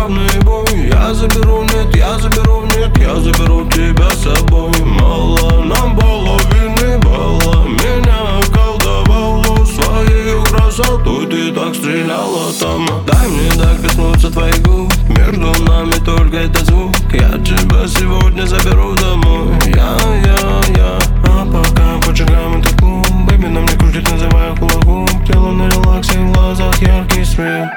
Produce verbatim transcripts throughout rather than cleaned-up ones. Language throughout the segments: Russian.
неравный бой. Я заберу, нет, я заберу, нет, я заберу тебя с собой. Мало нам половины балла, меня околдовало своей красотой. Ты так стреляла там. Дай мне докоснуться твоих губ, между нами только этот звук. Я тебя сегодня заберу домой. Я, я, я. А пока поджигаем этот клуб, бэйби, нам не крутит, называя кулаком. Тело на релаксе, в глазах яркий свет.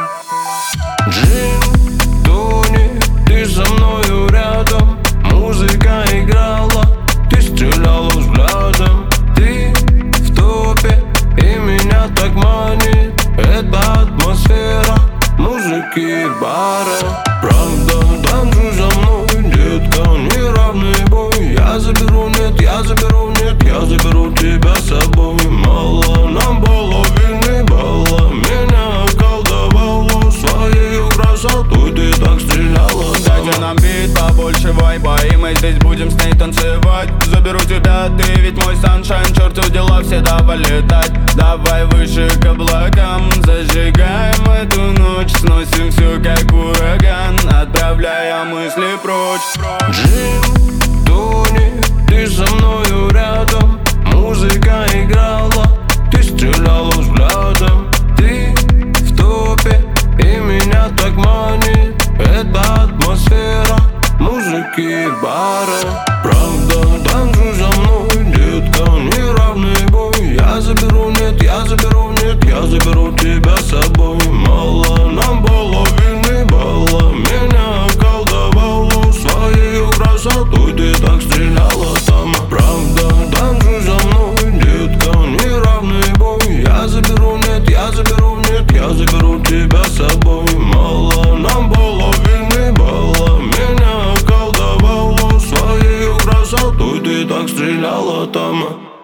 Джин, Тони, ты со мною рядом. Музыка играла, ты стреляла взглядом. Ты в топе, и меня так манит эта атмосфера музыки и бара. Правда, танцуй за мной, детка, неравный бой. Я заберу, нет, я заберу, нет, я заберу тебя с собой. Мало нам половины балла, меня околдовало своей красотой. Ты так стреляла. Дайте нам бит, побольше вайба, и мы здесь будем с ней танцевать. Заберу тебя, ты ведь мой саншайн, черту дела, все давай летать. Давай выше к облакам, зажигаем эту ночь, сносим все как ураган, отправляя мысли прочь. Джин, Тони, ты со мною рядом. Музыка играла, ты стреляла взглядом. Ты в топе, и меня так манит эта атмосфера музыки и бара. Правда, танцуй за мной, детка, неравный бой. Я заберу, нет, я заберу, нет, я заберу тебя с собой. Мало нам половины балла, меня околдовало своей красотой. Ты так стреляла там. Правда, танцуй за мной, детка, неравный бой. Я заберу, нет, я заберу, нет, я заберу тебя с собой. Мало нам половины балла, меня околдовало своей красотой. Ты так стреляла там.